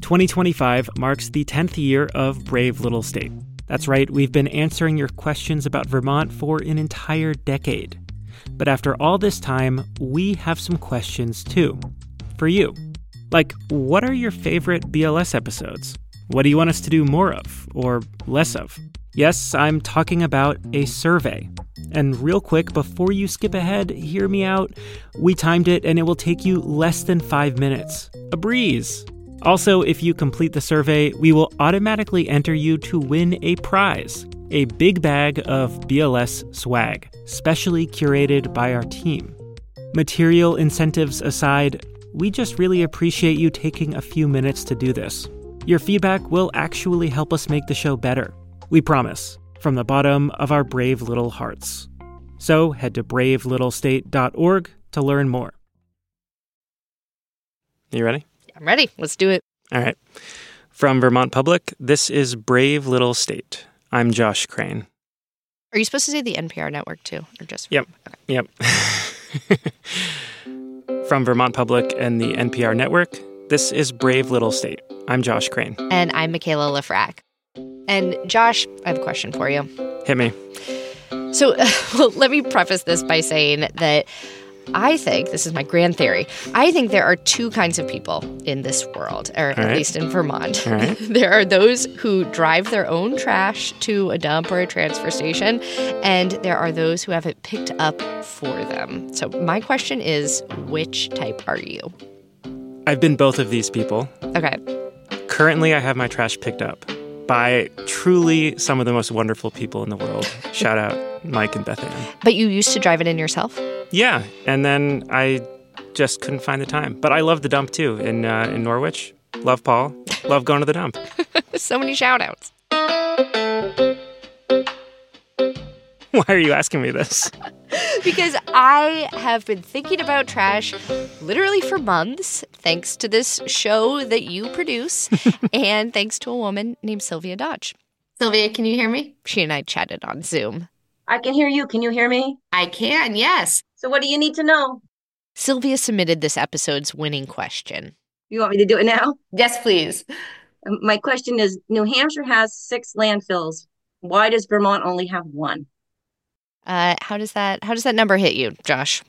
2025 marks the 10th year of Brave Little State. That's right, we've been answering your questions about Vermont for an entire decade. But after all this time, we have some questions too, for you. Like, what are your favorite BLS episodes? What do you want us to do more of, or less of? Yes, I'm talking about a survey. And real quick, before you skip ahead, hear me out. We timed it, and it will take you less than 5 minutes. A breeze. Also, if you complete the survey, we will automatically enter you to win a prize. A big bag of BLS swag, specially curated by our team. Material incentives aside, we just really appreciate you taking a few minutes to do this. Your feedback will actually help us make the show better. We promise, from the bottom of our brave little hearts. So head to bravelittlestate.org to learn more. You ready? I'm ready. Let's do it. All right. From Vermont Public, this is Brave Little State. I'm Josh Crane. Are you supposed to say the NPR network too? Or just Yep. Okay. Yep. From Vermont Public and the NPR network, this is Brave Little State. I'm Josh Crane. And I'm Michaela Lafrac. And Josh, I have a question for you. Hit me. So let me preface this by saying that I think, this is my grand theory, I think there are two kinds of people in this world, or at least in Vermont. All right. There are those who drive their own trash to a dump or a transfer station, and there are those who have it picked up for them. So my question is, which type are you? I've been both of these people. Okay. Currently, I have my trash picked up by truly some of the most wonderful people in the world. Shout out Mike and Beth Ann. But you used to drive it in yourself? Yeah, and then I just couldn't find the time. But I love the dump, too, in Norwich. Love Paul. Love going to the dump. So many shout-outs. Why are you asking me this? Because I have been thinking about trash literally for months, thanks to this show that you produce, and thanks to a woman named Sylvia Dodge. Sylvia, can you hear me? She and I chatted on Zoom. I can hear you. Can you hear me? I can, yes. So what do you need to know? Sylvia submitted this episode's winning question. You want me to do it now? Yes, please. My question is, New Hampshire has 6 landfills. Why does Vermont only have 1? How does that number hit you, Josh?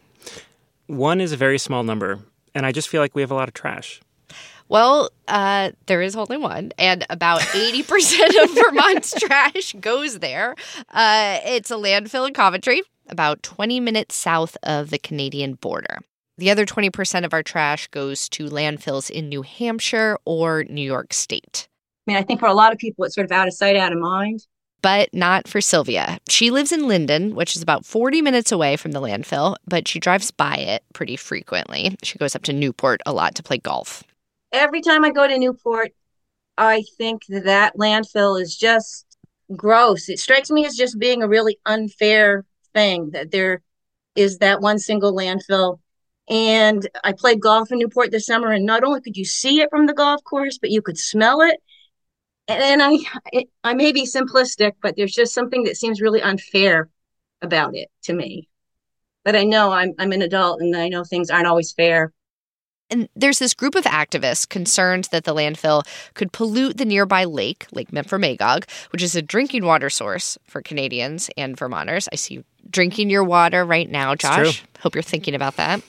1 is a very small number, and I just feel like we have a lot of trash. Well, there is only 1, and about 80% of Vermont's trash goes there. It's a landfill in Coventry, about 20 minutes south of the Canadian border. The other 20% of our trash goes to landfills in New Hampshire or New York State. I mean, I think for a lot of people, it's sort of out of sight, out of mind. But not for Sylvia. She lives in Linden, which is about 40 minutes away from the landfill, but she drives by it pretty frequently. She goes up to Newport a lot to play golf. Every time I go to Newport, I think that landfill is just gross. It strikes me as just being a really unfair thing that there is that one single landfill. And I played golf in Newport this summer, and not only could you see it from the golf course, but you could smell it. And I may be simplistic, but there's just something that seems really unfair about it to me. But I know I'm an adult, and I know things aren't always fair. And there's this group of activists concerned that the landfill could pollute the nearby lake, Lake Memphremagog, which is a drinking water source for Canadians and Vermonters. I see you drinking your water right now, Josh. Hope you're thinking about that.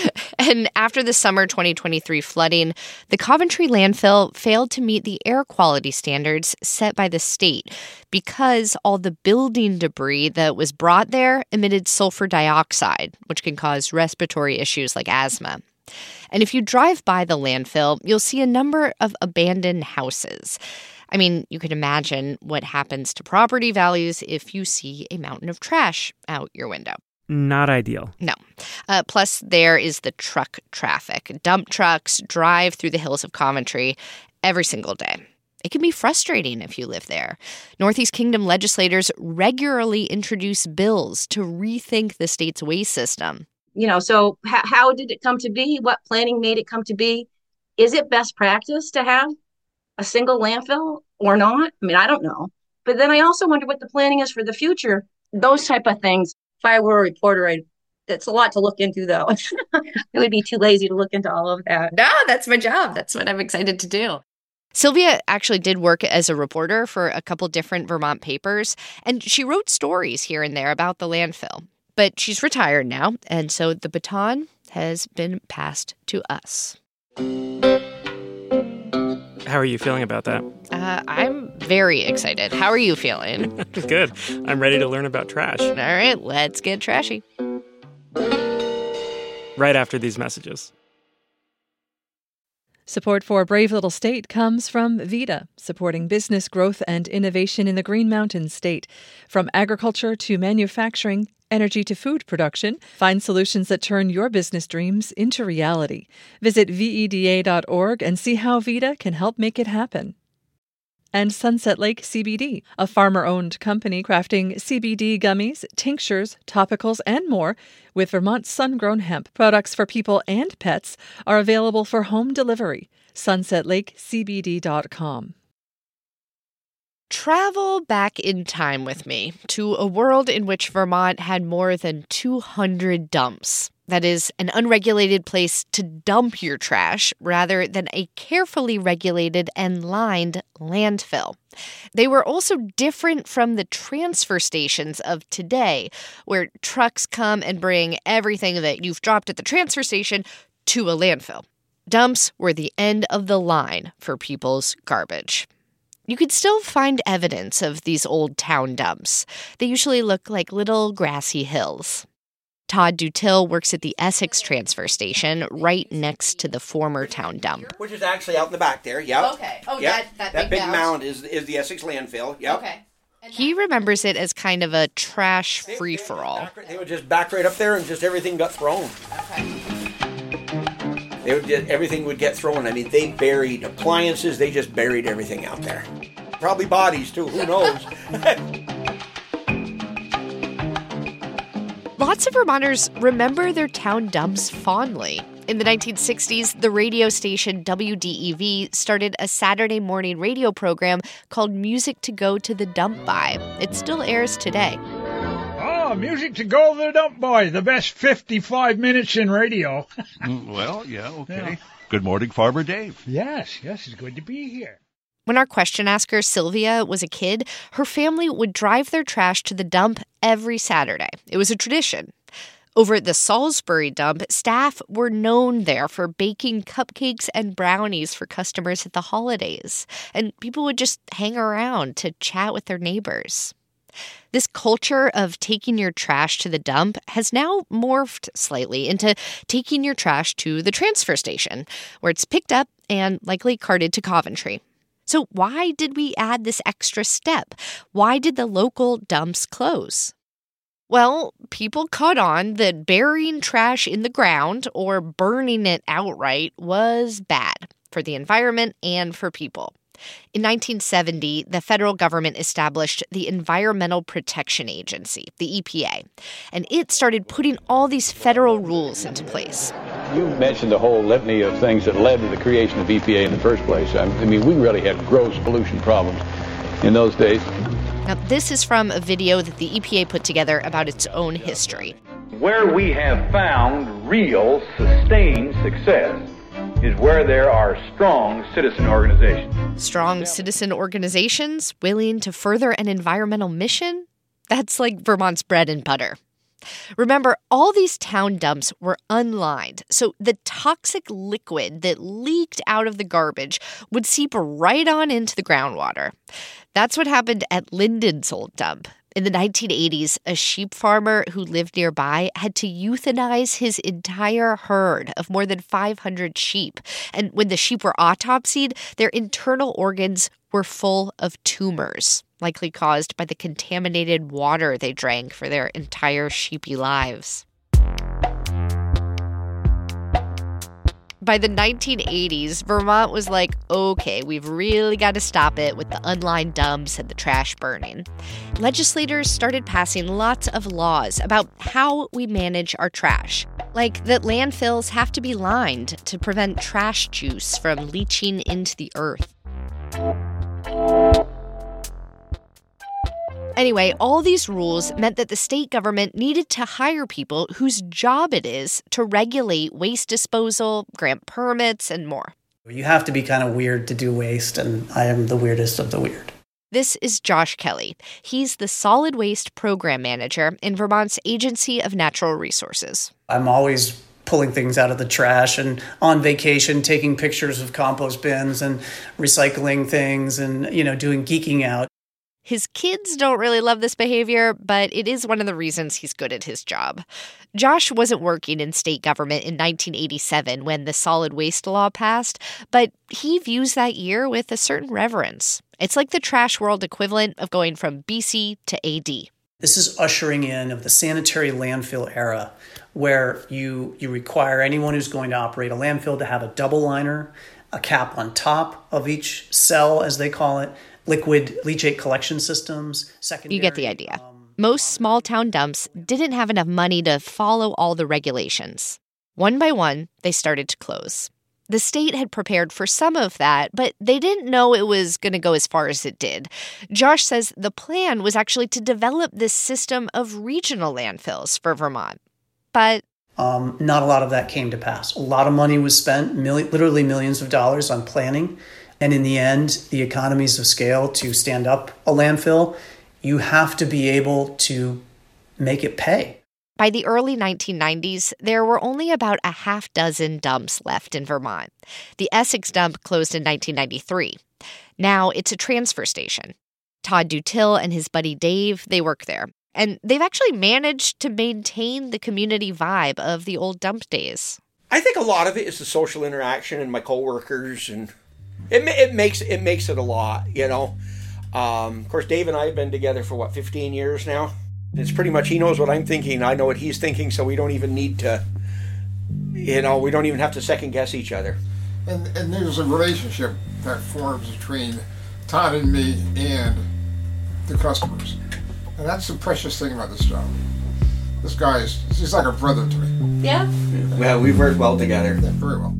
And after the summer 2023 flooding, the Coventry landfill failed to meet the air quality standards set by the state because all the building debris that was brought there emitted sulfur dioxide, which can cause respiratory issues like asthma. And if you drive by the landfill, you'll see a number of abandoned houses. I mean, you can imagine what happens to property values if you see a mountain of trash out your window. Not ideal. No. Plus, there is the truck traffic. Dump trucks drive through the hills of Coventry every single day. It can be frustrating if you live there. Northeast Kingdom legislators regularly introduce bills to rethink the state's waste system. So how did it come to be? What planning made it come to be? Is it best practice to have a single landfill or not? I mean, I don't know. But then I also wonder what the planning is for the future. Those type of things. If I were a reporter, that's a lot to look into, though. It would be too lazy to look into all of that. No, that's my job. That's what I'm excited to do. Sylvia actually did work as a reporter for a couple different Vermont papers, and she wrote stories here and there about the landfill. But she's retired now, and so the baton has been passed to us. How are you feeling about that? I'm very excited. How are you feeling? Good. I'm ready to learn about trash. All right, let's get trashy. Right after these messages. Support for Brave Little State comes from VITA, supporting business growth and innovation in the Green Mountains state. From agriculture to manufacturing, energy to food production, find solutions that turn your business dreams into reality. Visit VEDA.org and see how VITA can help make it happen. And Sunset Lake CBD, a farmer-owned company crafting CBD gummies, tinctures, topicals, and more with Vermont sun-grown hemp. Products for people and pets are available for home delivery. SunsetLakeCBD.com. Travel back in time with me to a world in which Vermont had more than 200 dumps. That is, an unregulated place to dump your trash rather than a carefully regulated and lined landfill. They were also different from the transfer stations of today, where trucks come and bring everything that you've dropped at the transfer station to a landfill. Dumps were the end of the line for people's garbage. You could still find evidence of these old town dumps. They usually look like little grassy hills. Todd Dutil works at the Essex transfer station right next to the former town dump. Which is actually out in the back there, yep. Okay. Oh, yep. that big mound is the Essex landfill, yep. Okay. He remembers it as kind of a trash free-for-all. They would just back right up there and just everything got thrown. Okay. Everything would get thrown. I mean, they buried appliances. They just buried everything out there. Probably bodies, too. Who knows? Lots of Vermonters remember their town dumps fondly. In the 1960s, the radio station WDEV started a Saturday morning radio program called Music to Go to the Dump By. It still airs today. Oh, Music to Go to the Dump By, the best 55 minutes in radio. Well, yeah, okay. Yeah. Good morning, Farmer Dave. Yes, it's good to be here. When our question asker, Sylvia, was a kid, her family would drive their trash to the dump every Saturday. It was a tradition. Over at the Salisbury dump, staff were known there for baking cupcakes and brownies for customers at the holidays, and people would just hang around to chat with their neighbors. This culture of taking your trash to the dump has now morphed slightly into taking your trash to the transfer station, where it's picked up and likely carted to Coventry. So why did we add this extra step? Why did the local dumps close? Well, people caught on that burying trash in the ground or burning it outright was bad for the environment and for people. In 1970, the federal government established the Environmental Protection Agency, the EPA, and it started putting all these federal rules into place. You mentioned the whole litany of things that led to the creation of EPA in the first place. I mean, we really had gross pollution problems in those days. Now, this is from a video that the EPA put together about its own history. Where we have found real, sustained success is where there are strong citizen organizations. Strong citizen organizations willing to further an environmental mission? That's like Vermont's bread and butter. Remember, all these town dumps were unlined, so the toxic liquid that leaked out of the garbage would seep right on into the groundwater. That's what happened at Linden's old dump. In the 1980s, a sheep farmer who lived nearby had to euthanize his entire herd of more than 500 sheep. And when the sheep were autopsied, their internal organs were full of tumors, likely caused by the contaminated water they drank for their entire sheepy lives. By the 1980s, Vermont was like, okay, we've really got to stop it with the unlined dumps and the trash burning. Legislators started passing lots of laws about how we manage our trash, like that landfills have to be lined to prevent trash juice from leaching into the earth. Anyway, all these rules meant that the state government needed to hire people whose job it is to regulate waste disposal, grant permits, and more. You have to be kind of weird to do waste, and I am the weirdest of the weird. This is Josh Kelly. He's the Solid Waste Program Manager in Vermont's Agency of Natural Resources. I'm always pulling things out of the trash and on vacation, taking pictures of compost bins and recycling things and, doing geeking out. His kids don't really love this behavior, but it is one of the reasons he's good at his job. Josh wasn't working in state government in 1987 when the solid waste law passed, but he views that year with a certain reverence. It's like the trash world equivalent of going from BC to AD. This is ushering in of the sanitary landfill era, where you require anyone who's going to operate a landfill to have a double liner, a cap on top of each cell, as they call it, liquid leachate collection systems, secondary. You get the idea. Most small-town dumps didn't have enough money to follow all the regulations. One by one, they started to close. The state had prepared for some of that, but they didn't know it was going to go as far as it did. Josh says the plan was actually to develop this system of regional landfills for Vermont. But not a lot of that came to pass. A lot of money was spent, literally millions of dollars on planning. And in the end, the economies of scale to stand up a landfill, you have to be able to make it pay. By the early 1990s, there were only about a half dozen dumps left in Vermont. The Essex dump closed in 1993. Now it's a transfer station. Todd Dutil and his buddy Dave, they work there. And they've actually managed to maintain the community vibe of the old dump days. I think a lot of it is the social interaction and my coworkers, and it makes it a lot, Of course, Dave and I have been together for 15 years now. It's pretty much he knows what I'm thinking, I know what he's thinking, so we don't even need to, we don't even have to second guess each other. And there's a relationship that forms between Todd and me and the customers. And that's the precious thing about this job. This guy he's like a brother to me. Yeah? Well, we've worked well together. Yeah, very well.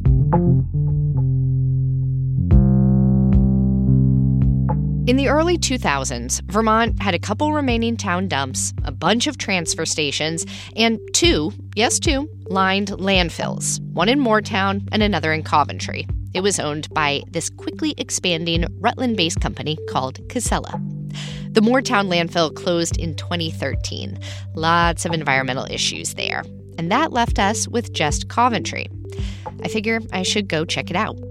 In the early 2000s, Vermont had a couple remaining town dumps, a bunch of transfer stations, and two, lined landfills, one in Moortown and another in Coventry. It was owned by this quickly expanding Rutland-based company called Casella. The Moortown landfill closed in 2013. Lots of environmental issues there. And that left us with just Coventry. I figure I should go check it out.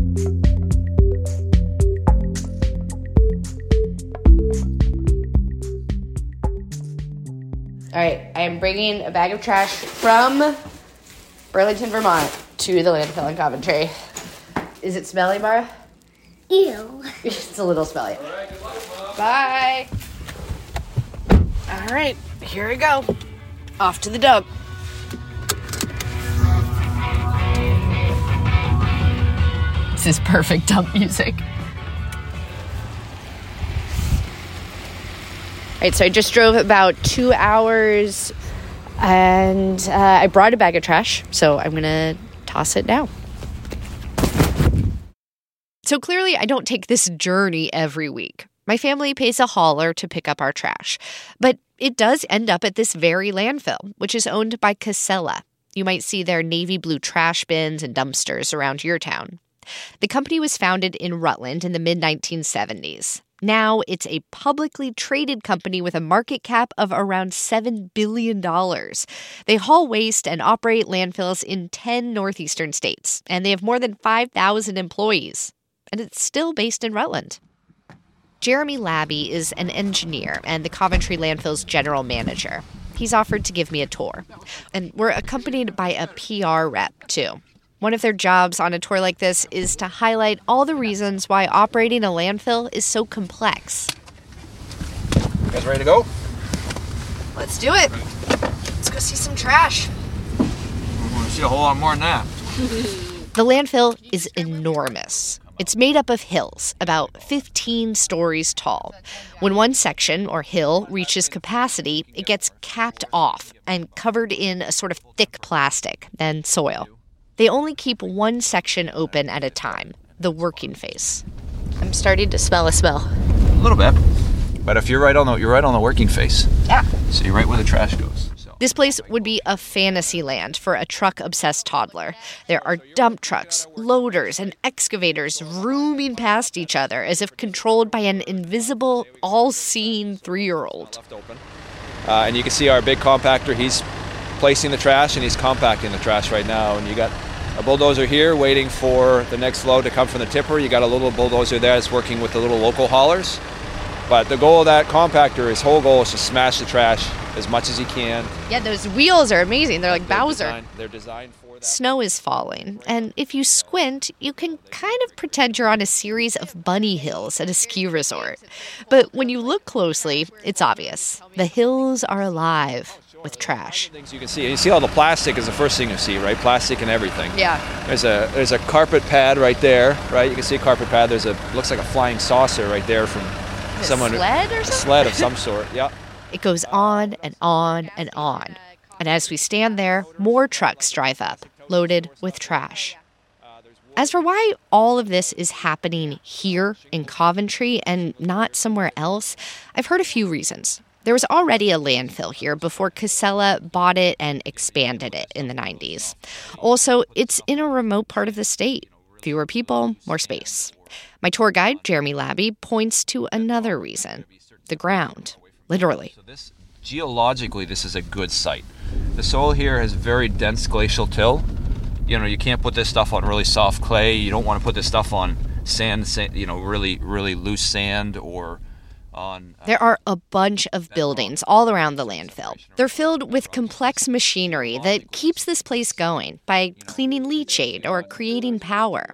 All right, I am bringing a bag of trash from Burlington, Vermont to the landfill in Coventry. Is it smelly, Mara? Ew. It's a little smelly. All right, good luck, Mom. Bye. All right, here we go. Off to the dump. This is perfect dump music. All right, so I just drove about 2 hours, and I brought a bag of trash, so I'm going to toss it now. So clearly, I don't take this journey every week. My family pays a hauler to pick up our trash, but it does end up at this very landfill, which is owned by Casella. You might see their navy blue trash bins and dumpsters around your town. The company was founded in Rutland in the mid-1970s. Now it's a publicly traded company with a market cap of around $7 billion. They haul waste and operate landfills in 10 northeastern states, and they have more than 5,000 employees. And it's still based in Rutland. Jeremy Labby is an engineer and the Coventry Landfill's general manager. He's offered to give me a tour. And we're accompanied by a PR rep, too. One of their jobs on a tour like this is to highlight all the reasons why operating a landfill is so complex. You guys ready to go? Let's do it. Let's go see some trash. We want to see a whole lot more than that. The landfill is enormous. It's made up of hills, about 15 stories tall. When one section, or hill, reaches capacity, it gets capped off and covered in a sort of thick plastic, then soil. They only keep one section open at a time, the working face. I'm starting to smell a smell. A little bit. But if you're right on the working face. Yeah. So you're right where the trash goes. So This place would be a fantasy land for a truck-obsessed toddler. There are dump trucks, loaders, and excavators rooming past each other as if controlled by an invisible, all-seeing 3-year-old. And you can see our big compactor. He's placing the trash and he's compacting the trash right now. And you got a bulldozer here waiting for the next load to come from the tipper. You got a little bulldozer there that's working with the little local haulers. But the goal of that compactor, his whole goal is to smash the trash as much as he can. Yeah, those wheels are amazing. They're like Bowser. They're designed for that. Snow is falling, and if you squint, you can kind of pretend you're on a series of bunny hills at a ski resort. But when you look closely, it's obvious. The hills are alive with trash. Things you can see. You see all the plastic is the first thing you see, right? Plastic and everything. Yeah. There's a carpet pad right there, right? You can see a carpet pad. Looks like a flying saucer right there from someone. Sled or something? A sled of some sort, yeah. It goes on and on and on. And as we stand there, more trucks drive up, loaded with trash. As for why all of this is happening here in Coventry and not somewhere else, I've heard a few reasons. There was already a landfill here before Casella bought it and expanded it in the 90s. Also, it's in a remote part of the state. Fewer people, more space. My tour guide, Jeremy Labby, points to another reason. The ground. Literally. So geologically, this is a good site. The soil here has very dense glacial till. You can't put this stuff on really soft clay. You don't want to put this stuff on sand, really, really loose sand or on... There are a bunch of buildings all around the landfill. They're filled with complex machinery that keeps this place going by cleaning leachate or creating power.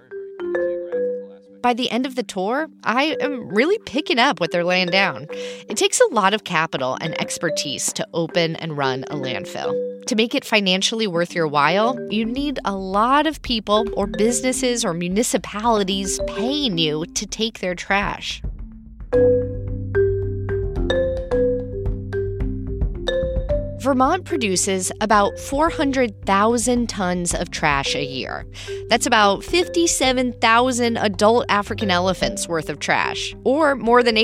By the end of the tour, I am really picking up what they're laying down. It takes a lot of capital and expertise to open and run a landfill. To make it financially worth your while, you need a lot of people or businesses or municipalities paying you to take their trash. Vermont produces about 400,000 tons of trash a year. That's about 57,000 adult African elephants worth of trash, or more than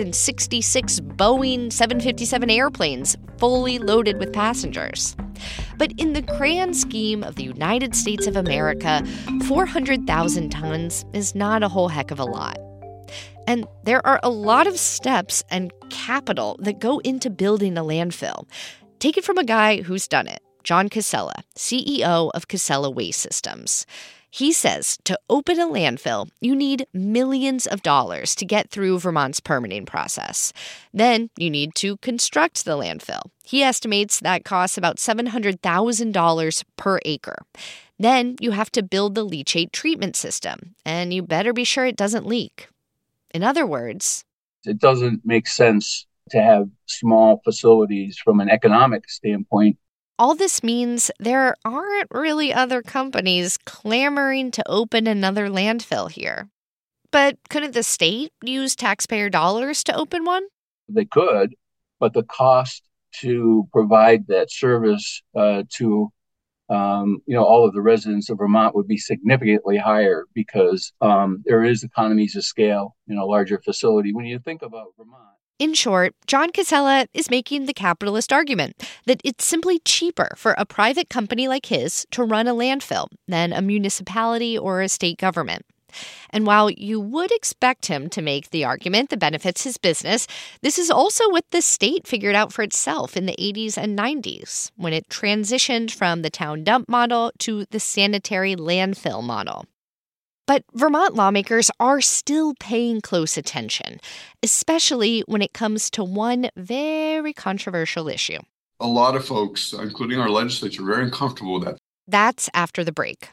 866 Boeing 757 airplanes fully loaded with passengers. But in the grand scheme of the United States of America, 400,000 tons is not a whole heck of a lot. And there are a lot of steps and capital that go into building a landfill. Take it from a guy who's done it, John Casella, CEO of Casella Waste Systems. He says to open a landfill, you need millions of dollars to get through Vermont's permitting process. Then you need to construct the landfill. He estimates that costs about $700,000 per acre. Then you have to build the leachate treatment system, and you better be sure it doesn't leak. In other words, it doesn't make sense to have small facilities from an economic standpoint. All this means there aren't really other companies clamoring to open another landfill here. But couldn't the state use taxpayer dollars to open one? They could, but the cost to provide that service to all of the residents of Vermont would be significantly higher because there is economies of scale in a larger facility. When you think about Vermont, in short, John Casella is making the capitalist argument that it's simply cheaper for a private company like his to run a landfill than a municipality or a state government. And while you would expect him to make the argument that benefits his business, this is also what the state figured out for itself in the 80s and 90s, when it transitioned from the town dump model to the sanitary landfill model. But Vermont lawmakers are still paying close attention, especially when it comes to one very controversial issue. A lot of folks, including our legislature, are very uncomfortable with that. That's after the break.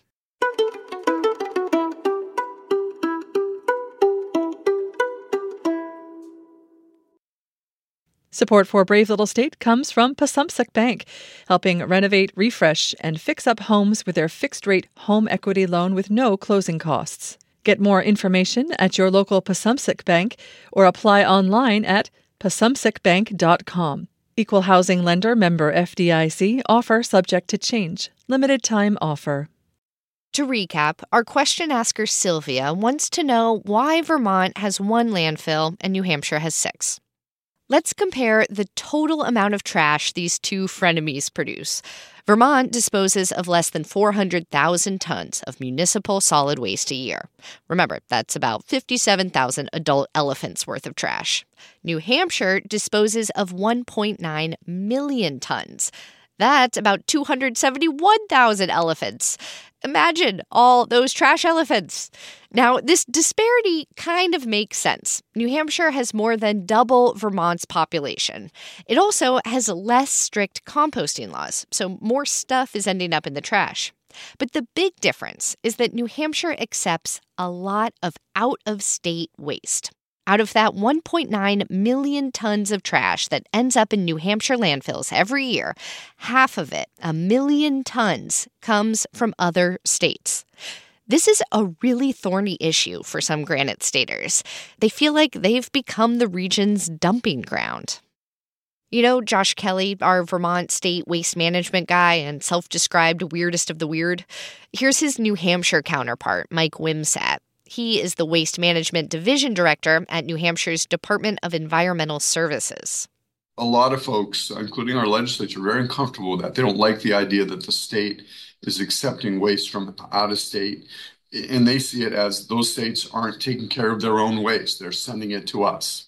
Support for Brave Little State comes from Passumpsic Bank, helping renovate, refresh, and fix up homes with their fixed-rate home equity loan with no closing costs. Get more information at your local Passumpsic Bank or apply online at passumpsicbank.com. Equal housing lender member FDIC. Offer subject to change. Limited time offer. To recap, our question asker Sylvia wants to know why Vermont has one landfill and New Hampshire has 6. Let's compare the total amount of trash these two frenemies produce. Vermont disposes of less than 400,000 tons of municipal solid waste a year. Remember, that's about 57,000 adult elephants worth of trash. New Hampshire disposes of 1.9 million tons. That's about 271,000 elephants. Imagine all those trash elephants. Now, this disparity kind of makes sense. New Hampshire has more than double Vermont's population. It also has less strict composting laws, so more stuff is ending up in the trash. But the big difference is that New Hampshire accepts a lot of out-of-state waste. Out of that 1.9 million tons of trash that ends up in New Hampshire landfills every year, half of it, 1 million tons, comes from other states. This is a really thorny issue for some Granite Staters. They feel like they've become the region's dumping ground. You know Josh Kelly, our Vermont state waste management guy and self-described weirdest of the weird? Here's his New Hampshire counterpart, Mike Wimsatt. He is the Waste Management Division Director at New Hampshire's Department of Environmental Services. A lot of folks, including our legislature, are very uncomfortable with that. They don't like the idea that the state is accepting waste from out of state, and they see it as those states aren't taking care of their own waste. They're sending it to us.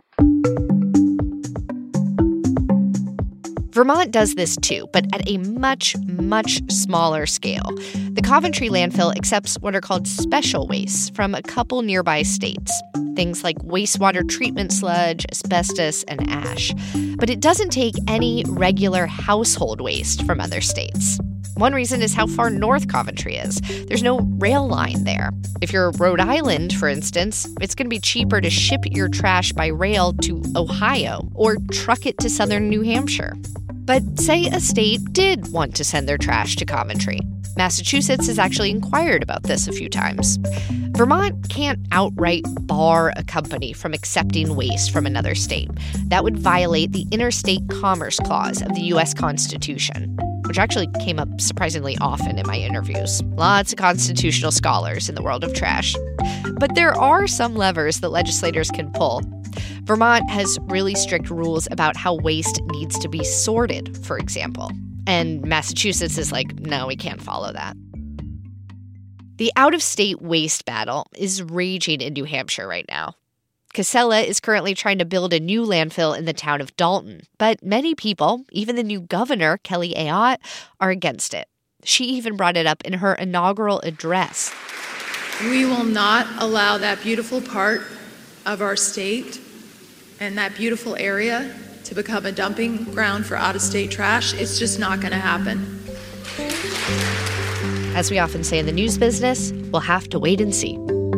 Vermont does this too, but at a much, much smaller scale. The Coventry landfill accepts what are called special wastes from a couple nearby states. Things like wastewater treatment sludge, asbestos, and ash. But it doesn't take any regular household waste from other states. One reason is how far north Coventry is. There's no rail line there. If you're Rhode Island, for instance, it's going to be cheaper to ship your trash by rail to Ohio or truck it to southern New Hampshire. But say a state did want to send their trash to Coventry. Massachusetts has actually inquired about this a few times. Vermont can't outright bar a company from accepting waste from another state. That would violate the Interstate Commerce Clause of the U.S. Constitution, which actually came up surprisingly often in my interviews. Lots of constitutional scholars in the world of trash. But there are some levers that legislators can pull. Vermont has really strict rules about how waste needs to be sorted, for example. And Massachusetts is like, no, we can't follow that. The out-of-state waste battle is raging in New Hampshire right now. Casella is currently trying to build a new landfill in the town of Dalton, but many people, even the new governor, Kelly Ayotte, are against it. She even brought it up in her inaugural address. We will not allow that beautiful part of our state and that beautiful area to become a dumping ground for out-of-state trash. It's just not going to happen. As we often say in the news business, we'll have to wait and see.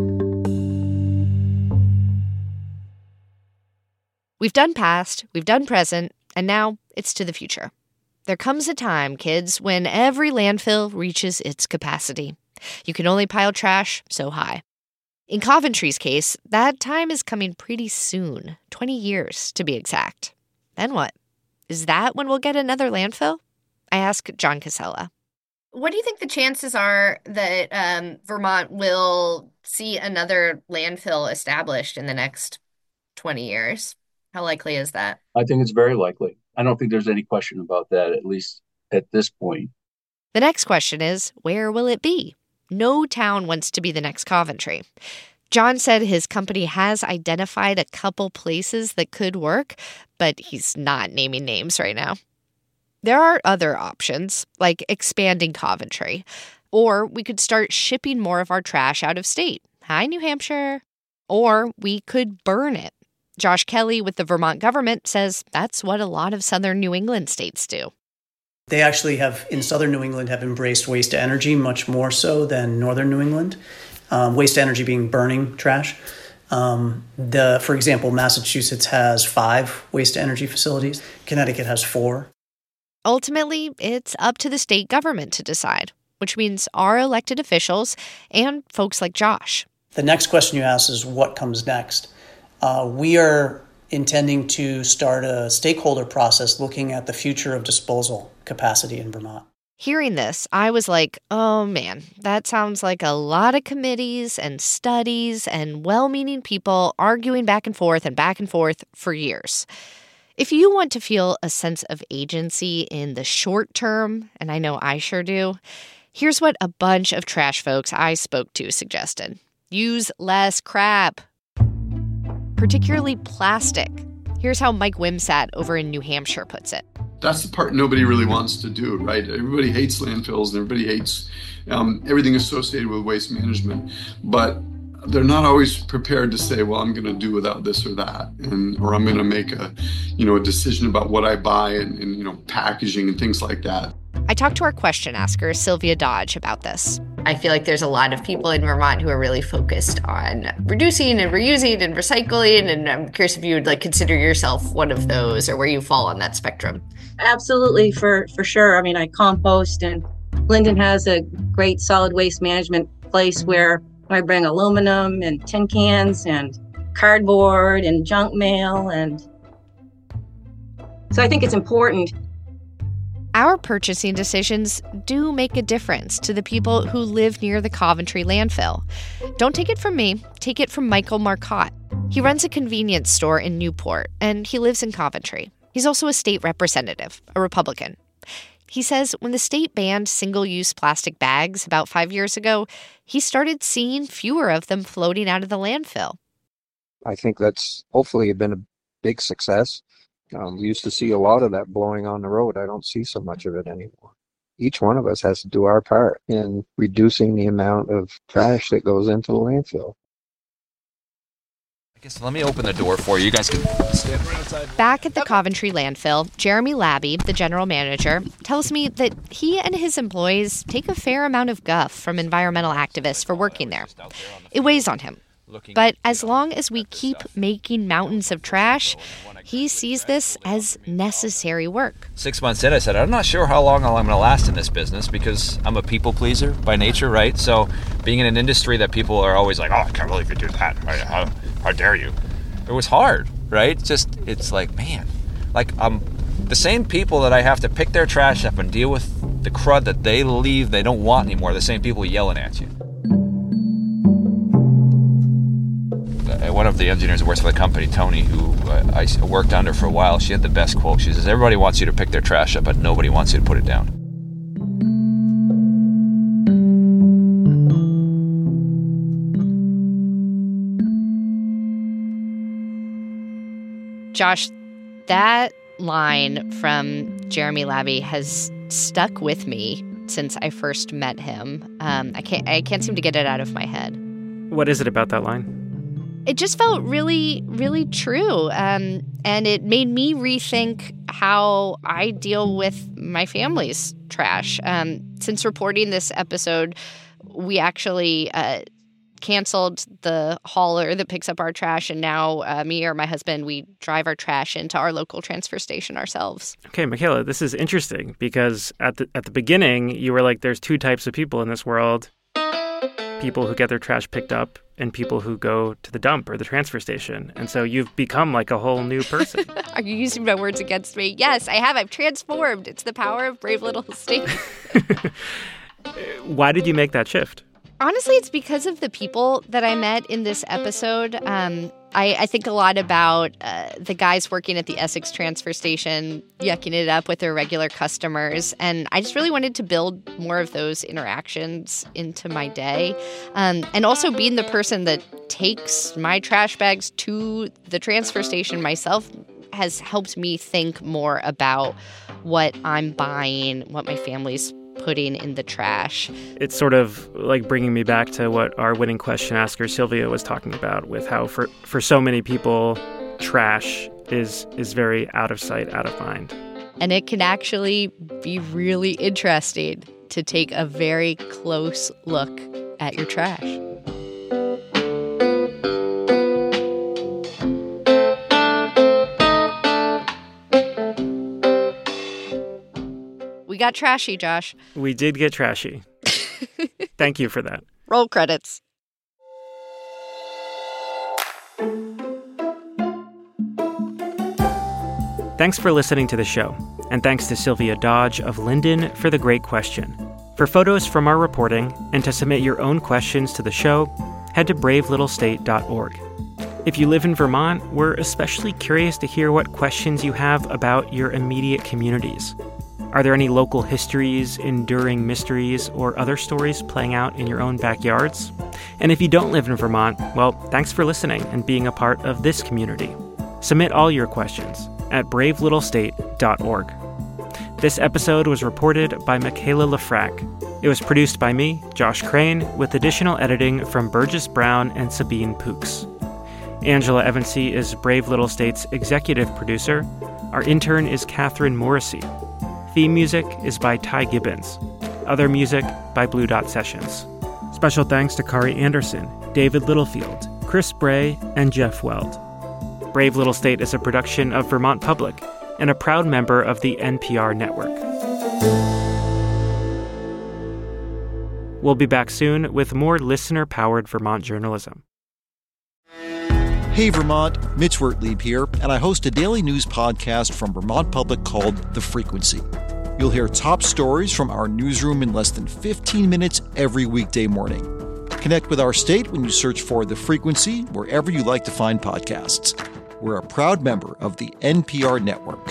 We've done past, we've done present, and now it's to the future. There comes a time, kids, when every landfill reaches its capacity. You can only pile trash so high. In Coventry's case, that time is coming pretty soon, 20 years to be exact. Then what? Is that when we'll get another landfill? I asked John Casella. What do you think the chances are that Vermont will see another landfill established in the next 20 years? How likely is that? I think it's very likely. I don't think there's any question about that, at least at this point. The next question is, where will it be? No town wants to be the next Coventry. John said his company has identified a couple places that could work, but he's not naming names right now. There are other options, like expanding Coventry. Or we could start shipping more of our trash out of state. Hi, New Hampshire. Or we could burn it. Josh Kelly with the Vermont government says that's what a lot of southern New England states do. They actually have, in southern New England, have embraced waste to energy much more so than northern New England. Waste to energy being burning trash. For example, Massachusetts has 5 waste to energy facilities. Connecticut has 4. Ultimately, it's up to the state government to decide, which means our elected officials and folks like Josh. The next question you ask is what comes next? We are intending to start a stakeholder process looking at the future of disposal capacity in Vermont. Hearing this, I was like, oh man, that sounds like a lot of committees and studies and well-meaning people arguing back and forth for years. If you want to feel a sense of agency in the short term, and I know I sure do, here's what a bunch of trash folks I spoke to suggested. Use less crap, particularly plastic. Here's how Mike Wimsatt over in New Hampshire puts it. That's the part nobody really wants to do, right? Everybody hates landfills and everybody hates everything associated with waste management, but they're not always prepared to say, well, I'm going to do without this or that, or I'm going to make a decision about what I buy and packaging and things like that. I talked to our question asker, Sylvia Dodge, about this. I feel like there's a lot of people in Vermont who are really focused on reducing and reusing and recycling, and I'm curious if you would consider yourself one of those or where you fall on that spectrum. Absolutely, for sure. I mean, I compost, and Linden has a great solid waste management place where I bring aluminum and tin cans and cardboard and junk mail, and so I think it's important. Our purchasing decisions do make a difference to the people who live near the Coventry landfill. Don't take it from me, take it from Michael Marcotte. He runs a convenience store in Newport, and he lives in Coventry. He's also a state representative, a Republican. He says when the state banned single-use plastic bags about 5 years ago, he started seeing fewer of them floating out of the landfill. I think that's hopefully been a big success. We used to see a lot of that blowing on the road. I don't see so much of it anymore. Each one of us has to do our part in reducing the amount of trash that goes into the landfill. I guess let me open the door for you. You guys can stand right outside. Back at the Coventry landfill, Jeremy Labby, the general manager, tells me that he and his employees take a fair amount of guff from environmental activists for working there. It weighs on him. But as long as we keep making mountains of trash, he sees this as necessary work. 6 months in, I said, I'm not sure how long I'm going to last in this business because I'm a people pleaser by nature, right? So being in an industry that people are always like, oh, I can't believe you do that. How dare you? It was hard, right? It's like, man, the same people that I have to pick their trash up and deal with the crud that they leave they don't want anymore, the same people yelling at you. One of the engineers who works for the company, Tony, who I worked under for a while, she had the best quote. She says, everybody wants you to pick their trash up, but nobody wants you to put it down. Josh, that line from Jeremy Labby has stuck with me since I first met him. I can't seem to get it out of my head. What is it about that line? It just felt really, really true. And it made me rethink how I deal with my family's trash. Since reporting this episode, we actually canceled the hauler that picks up our trash. And now me or my husband, we drive our trash into our local transfer station ourselves. Okay, Michaela, this is interesting because at the beginning, you were like, there's two types of people in this world. People who get their trash picked up and people who go to the dump or the transfer station. And so you've become like a whole new person. Are you using my words against me? Yes, I have. I've transformed. It's the power of Brave Little State. Why did you make that shift? Honestly, it's because of the people that I met in this episode. I think a lot about the guys working at the Essex transfer station, yucking it up with their regular customers. And I just really wanted to build more of those interactions into my day. And also being the person that takes my trash bags to the transfer station myself has helped me think more about what I'm buying, what my family's putting in the trash. It's sort of like bringing me back to what our winning question asker Sylvia was talking about with how for so many people, trash is very out of sight, out of mind. And it can actually be really interesting to take a very close look at your trash. We got trashy, Josh. We did get trashy. Thank you for that. Roll credits. Thanks for listening to the show, and thanks to Sylvia Dodge of Linden for the great question. For photos from our reporting and to submit your own questions to the show, head to bravelittlestate.org. If you live in Vermont, we're especially curious to hear what questions you have about your immediate communities. Are there any local histories, enduring mysteries, or other stories playing out in your own backyards? And if you don't live in Vermont, well, thanks for listening and being a part of this community. Submit all your questions at bravelittlestate.org. This episode was reported by Michaela Lafrac. It was produced by me, Josh Crane, with additional editing from Burgess Brown and Sabine Pooks. Angela Evansy is Brave Little State's executive producer. Our intern is Catherine Morrissey. Theme music is by Ty Gibbons. Other music by Blue Dot Sessions. Special thanks to Kari Anderson, David Littlefield, Chris Bray, and Jeff Weld. Brave Little State is a production of Vermont Public and a proud member of the NPR network. We'll be back soon with more listener-powered Vermont journalism. Hey Vermont, Mitch Wertlieb here, and I host a daily news podcast from Vermont Public called The Frequency. You'll hear top stories from our newsroom in less than 15 minutes every weekday morning. Connect with our state when you search for The Frequency wherever you like to find podcasts. We're a proud member of the NPR network.